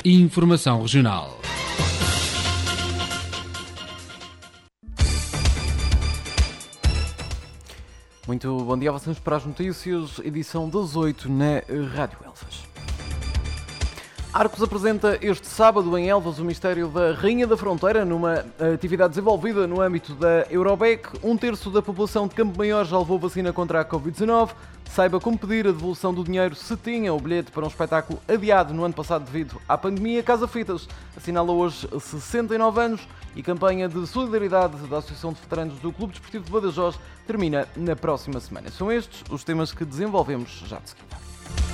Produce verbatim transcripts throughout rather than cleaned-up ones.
Informação Regional. Muito bom dia, avançamos para as notícias, edição das oito na Rádio Elvas. Arcos apresenta este sábado em Elvas o mistério da Rainha da Fronteira, numa atividade desenvolvida no âmbito da Eurobec. Um terço da população de Campo Maior já levou vacina contra a covid dezenove. Saiba como pedir a devolução do dinheiro se tinha o bilhete para um espetáculo adiado no ano passado devido à pandemia. Casa Fitas assinala hoje sessenta e nove anos e campanha de solidariedade da Associação de Veteranos do Clube Desportivo de Badajoz termina na próxima semana. São estes os temas que desenvolvemos já de seguida.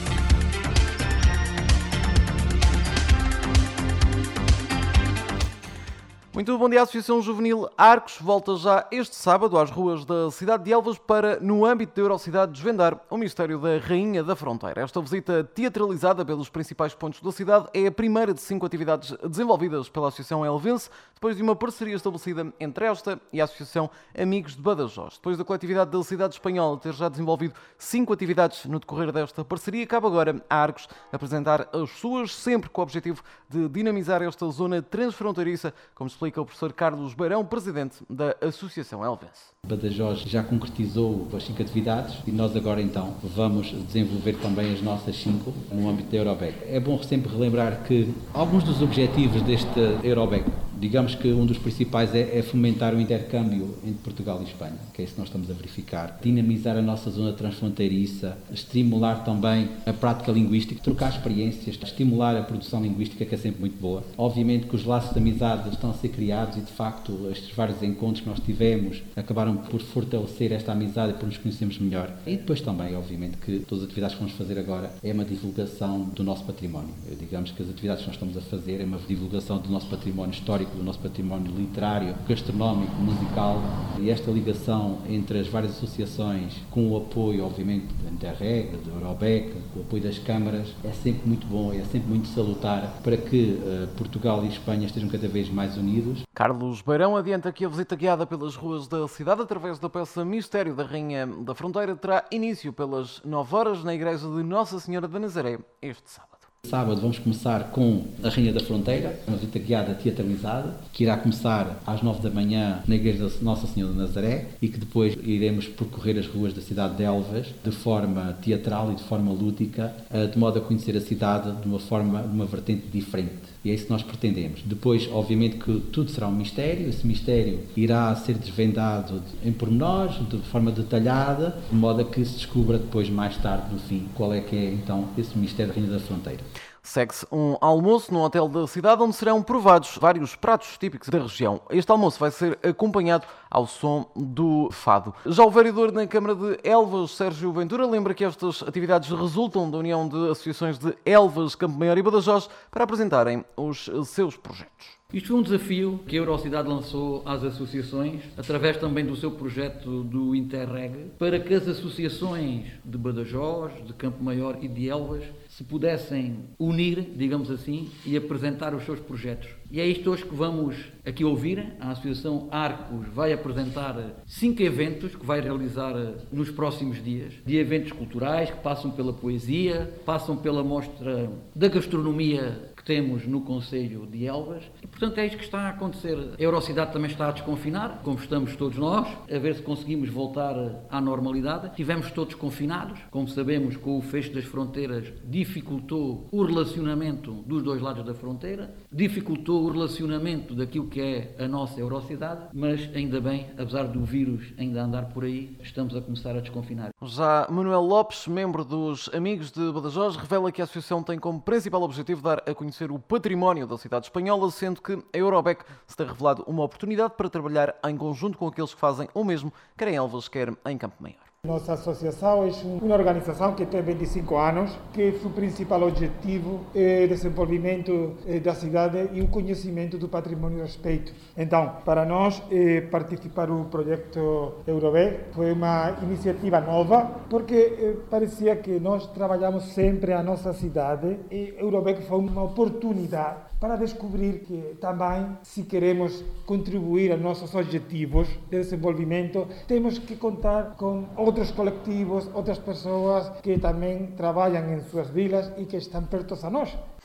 Muito bom dia, a Associação Juvenil Arcos volta já este sábado às ruas da cidade de Elvas para, no âmbito da Eurocidade, desvendar o mistério da Rainha da Fronteira. Esta visita teatralizada pelos principais pontos da cidade é a primeira de cinco atividades desenvolvidas pela Associação Elvense, depois de uma parceria estabelecida entre esta e a Associação Amigos de Badajoz. Depois da coletividade da cidade espanhola ter já desenvolvido cinco atividades no decorrer desta parceria, cabe agora a Arcos apresentar as suas, sempre com o objetivo de dinamizar esta zona transfronteiriça, como explica o professor Carlos Beirão, presidente da Associação Elvense. Badajoz já concretizou as cinco atividades e nós agora então vamos desenvolver também as nossas cinco no âmbito da Eurobec. É bom sempre relembrar que alguns dos objetivos deste Eurobec, digamos que um dos principais é, é fomentar o intercâmbio entre Portugal e Espanha, que é isso que nós estamos a verificar, dinamizar a nossa zona transfronteiriça, estimular também a prática linguística, trocar experiências, estimular a produção linguística, que é sempre muito boa. Obviamente que os laços de amizade estão a ser criados e, de facto, estes vários encontros que nós tivemos acabaram por fortalecer esta amizade e por nos conhecermos melhor. E depois também, obviamente, que todas as atividades que vamos fazer agora é uma divulgação do nosso património. Digamos que as atividades que nós estamos a fazer é uma divulgação do nosso património histórico, do nosso património literário, gastronómico, musical, e esta ligação entre as várias associações, com o apoio, obviamente, da Interreg, da Eurobec, com o apoio das câmaras, é sempre muito bom, é sempre muito salutar para que uh, Portugal e Espanha estejam cada vez mais unidos. Carlos Beirão adianta que a visita guiada pelas ruas da cidade através da peça Mistério da Rainha da Fronteira terá início pelas nove horas na Igreja de Nossa Senhora da Nazaré este sábado. Sábado vamos começar com a Rainha da Fronteira, uma visita guiada teatralizada, que irá começar às nove da manhã na Igreja de Nossa Senhora da Nazaré e que depois iremos percorrer as ruas da cidade de Elvas de forma teatral e de forma lúdica, de modo a conhecer a cidade de uma forma, de uma vertente diferente. E é isso que nós pretendemos. Depois, obviamente, que tudo será um mistério. Esse mistério irá ser desvendado em pormenores, de forma detalhada, de modo a que se descubra depois, mais tarde, no fim, qual é que é, então, esse mistério da Rainha da Fronteira. Segue-se um almoço no hotel da cidade onde serão provados vários pratos típicos da região. Este almoço vai ser acompanhado ao som do fado. Já o vereador na Câmara de Elvas, Sérgio Ventura, lembra que estas atividades resultam da união de associações de Elvas, Campo Maior e Badajoz para apresentarem os seus projetos. Isto foi um desafio que a Eurocidade lançou às associações, através também do seu projeto do Interreg, para que as associações de Badajoz, de Campo Maior e de Elvas se pudessem unir, digamos assim, e apresentar os seus projetos. E é isto hoje que vamos aqui ouvir. A Associação Arcos vai apresentar cinco eventos que vai realizar nos próximos dias. De eventos culturais que passam pela poesia, passam pela mostra da gastronomia que temos no Concelho de Elvas. E, portanto, é isto que está a acontecer. A Eurocidade também está a desconfinar, como estamos todos nós, a ver se conseguimos voltar à normalidade. Tivemos todos confinados. Como sabemos, com o fecho das fronteiras, dificultou o relacionamento dos dois lados da fronteira, dificultou o relacionamento daquilo que é a nossa Eurocidade, mas ainda bem, apesar do vírus ainda andar por aí, estamos a começar a desconfinar. Já Manuel Lopes, membro dos Amigos de Badajoz, revela que a associação tem como principal objetivo dar a conhecer o património da cidade espanhola, sendo que a Eurobec se tem revelado uma oportunidade para trabalhar em conjunto com aqueles que fazem o mesmo, quer em Elvas, quer em Campo Maior. Nossa associação é uma organização que tem vinte e cinco anos, que seu principal objetivo é o desenvolvimento da cidade e o conhecimento do património e respeito. Então, para nós, participar do projeto Eurobec foi uma iniciativa nova, porque parecia que nós trabalhamos sempre a nossa cidade e Eurobec foi uma oportunidade para descobrir que também, se queremos contribuir aos nossos objetivos de desenvolvimento, temos que contar com outros coletivos, outras pessoas que também trabalham em suas vilas e que estão perto a nós.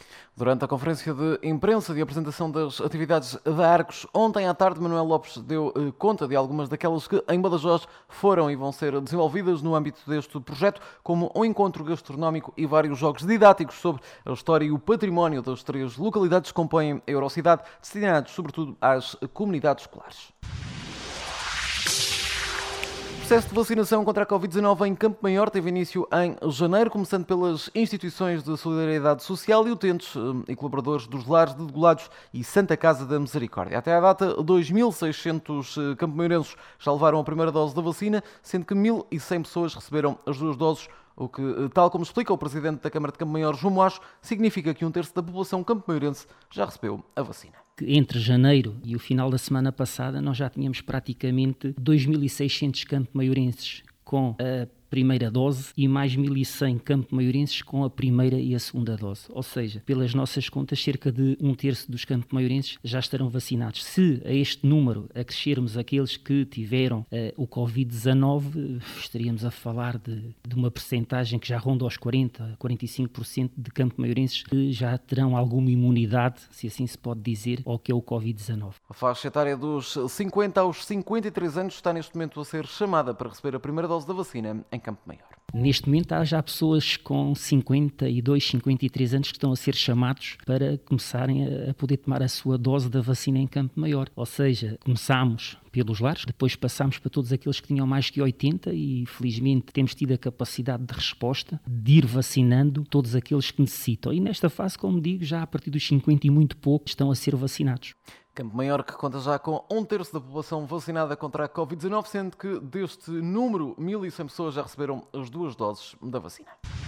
Durante a conferência de imprensa de apresentação das atividades da Arcos, ontem à tarde, Manuel Lopes deu eh, conta de algumas daquelas que em Badajoz foram e vão ser desenvolvidas no âmbito deste projeto, como um encontro gastronómico e vários jogos didáticos sobre a história e o património das três localidades que compõem a Eurocidade, destinados sobretudo às comunidades escolares. O processo de vacinação contra a covid dezanove em Campo Maior teve início em janeiro, começando pelas instituições de solidariedade social e utentes e colaboradores dos Lares de Degolados e Santa Casa da Misericórdia. Até à data, dois mil e seiscentos campo-maiorenses já levaram a primeira dose da vacina, sendo que mil e cem pessoas receberam as duas doses, o que, tal como explica o Presidente da Câmara de Campo Maior, João Moacho, significa que um terço da população campo-maiorense já recebeu a vacina. Entre janeiro e o final da semana passada, nós já tínhamos praticamente dois mil e seiscentos campo-maiorenses com a primeira dose e mais mil e cem campo-maiorenses com a primeira e a segunda dose. Ou seja, pelas nossas contas, cerca de um terço dos campo-maiorenses já estarão vacinados. Se a este número acrescermos aqueles que tiveram uh, o covid dezanove, estaríamos a falar de, de uma percentagem que já ronda aos quarenta, quarenta e cinco por cento de campo-maiorenses que já terão alguma imunidade, se assim se pode dizer, ao que é o covid dezanove. A faixa etária dos cinquenta aos cinquenta e três anos está neste momento a ser chamada para receber a primeira dose da vacina em Campo Maior. Neste momento há já pessoas com cinquenta e dois, cinquenta e três anos que estão a ser chamados para começarem a poder tomar a sua dose da vacina em Campo Maior. Ou seja, começámos pelos lares, depois passámos para todos aqueles que tinham mais que oitenta e felizmente temos tido a capacidade de resposta de ir vacinando todos aqueles que necessitam. E nesta fase, como digo, já a partir dos cinquenta e muito pouco estão a ser vacinados. Campo Maior, que conta já com um terço da população vacinada contra a covid dezanove, sendo que deste número, mil e cem pessoas já receberam as duas doses da vacina.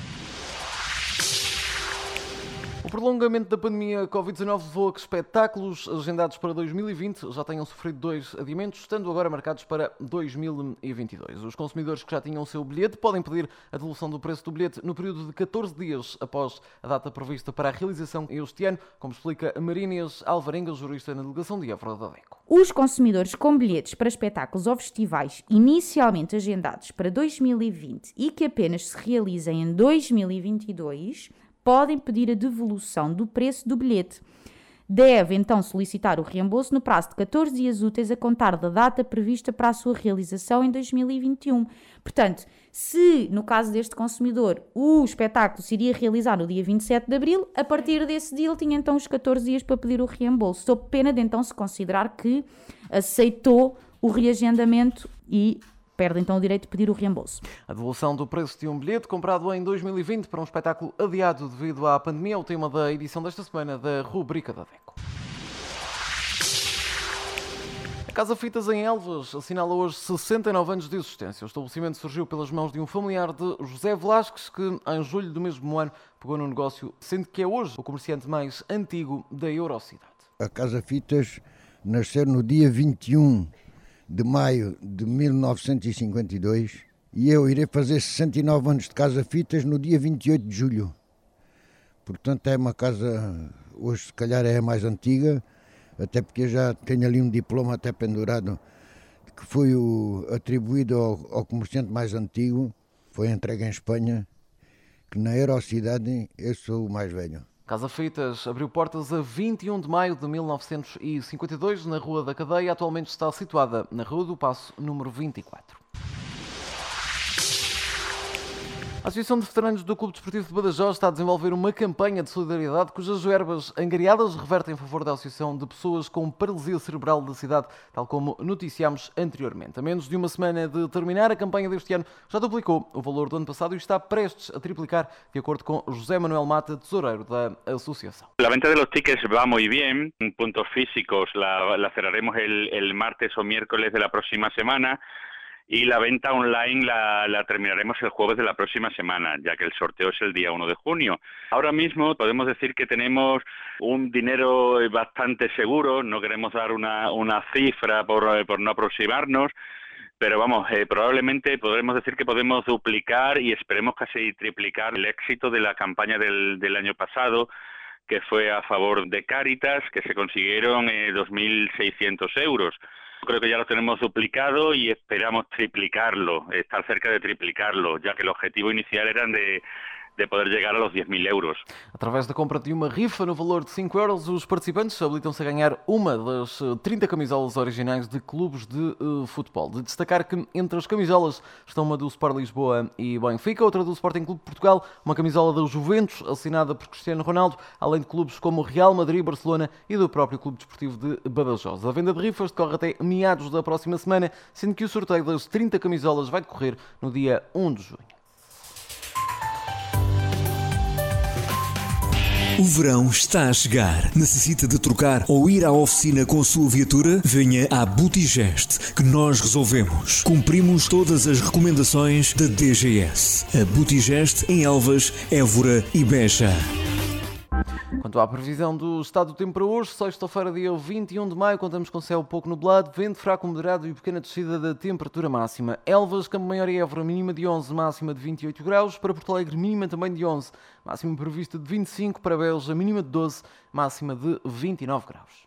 O prolongamento da pandemia covid dezanove levou a que espetáculos agendados para dois mil e vinte já tenham sofrido dois adiamentos, estando agora marcados para dois mil e vinte e dois. Os consumidores que já tinham o seu bilhete podem pedir a devolução do preço do bilhete no período de catorze dias após a data prevista para a realização este ano, como explica Marínias Alvarenga, jurista na delegação de Évora da DECO. Os consumidores com bilhetes para espetáculos ou festivais inicialmente agendados para dois mil e vinte e que apenas se realizem em dois mil e vinte e dois podem pedir a devolução do preço do bilhete. Deve então solicitar o reembolso no prazo de catorze dias úteis a contar da data prevista para a sua realização em dois mil e vinte e um. Portanto, se no caso deste consumidor o espetáculo se iria realizar no dia vinte e sete de abril, a partir desse dia ele tinha então os catorze dias para pedir o reembolso, sob pena de então se considerar que aceitou o reagendamento e perde então o direito de pedir o reembolso. A devolução do preço de um bilhete comprado em dois mil e vinte para um espetáculo adiado devido à pandemia é o tema da edição desta semana da rubrica da DECO. A Casa Fitas em Elvas assinala hoje sessenta e nove anos de existência. O estabelecimento surgiu pelas mãos de um familiar de José Velasquez, que em julho do mesmo ano pegou no negócio, sendo que é hoje o comerciante mais antigo da Eurocidade. A Casa Fitas nasceu no dia vinte e um de maio de mil novecentos e cinquenta e dois e eu irei fazer sessenta e nove anos de Casa Fitas no dia vinte e oito de julho. Portanto é uma casa, hoje se calhar é a mais antiga, até porque eu já tenho ali um diploma até pendurado que foi o, atribuído ao, ao comerciante mais antigo, foi entregue em Espanha, que na Eurocidade eu sou o mais velho. Casa Fitas abriu portas a vinte e um de maio de mil novecentos e cinquenta e dois na Rua da Cadeia. Atualmente está situada na Rua do Paço, número vinte e quatro. A Associação de Veteranos do Clube Desportivo de Badajoz está a desenvolver uma campanha de solidariedade cujas verbas angariadas revertem em favor da Associação de Pessoas com Paralisia Cerebral da cidade, tal como noticiámos anteriormente. A menos de uma semana de terminar, a campanha deste ano já duplicou o valor do ano passado e está prestes a triplicar, de acordo com José Manuel Mata, tesoureiro da Associação. La venta de los tickets va muy bien. En puntos físicos la, la cerraremos el, el martes o miércoles de la próxima semana. Y la venta online la, la terminaremos el jueves de la próxima semana, ya que el sorteo es el día uno de junio. Ahora mismo podemos decir que tenemos un dinero bastante seguro, no queremos dar una, una cifra por, por no aproximarnos, pero vamos, eh, probablemente podremos decir que podemos duplicar y esperemos casi triplicar el éxito de la campaña del, del año pasado, que fue a favor de Cáritas, que se consiguieron eh, dos mil seiscientos euros. Creo que ya lo tenemos duplicado y esperamos triplicarlo, estar cerca de triplicarlo, ya que el objetivo inicial era de, de poder llegar a los diez mil euros. Através da compra de uma rifa no valor de cinco euros, os participantes habilitam-se a ganhar uma das trinta camisolas originais de clubes de uh, futebol. De destacar que entre as camisolas estão uma do Sport Lisboa e Benfica, outra do Sporting Clube de Portugal, uma camisola da Juventus, assinada por Cristiano Ronaldo, além de clubes como Real Madrid, Barcelona e do próprio Clube Desportivo de Badajoz. A venda de rifas decorre até meados da próxima semana, sendo que o sorteio das trinta camisolas vai decorrer no dia um de junho. O verão está a chegar. Necessita de trocar ou ir à oficina com a sua viatura? Venha à Butigest, que nós resolvemos. Cumprimos todas as recomendações da D G S. A Butigest em Elvas, Évora e Beja. Quanto à previsão do estado do tempo para hoje, sexta-feira, dia vinte e um de maio, contamos com céu pouco nublado, vento fraco moderado e pequena descida da temperatura máxima. Elvas, Campo Maior e Évora, mínima de onze, máxima de vinte e oito graus. Para Porto Alegre, mínima também de onze, máxima prevista de vinte e cinco. Para Beja, mínima de doze, máxima de vinte e nove graus.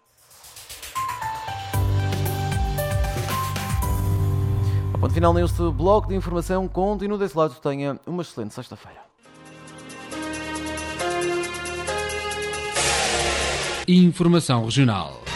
A ponto final neste bloco de informação, continua desse lado, tenha uma excelente sexta-feira. Informação regional.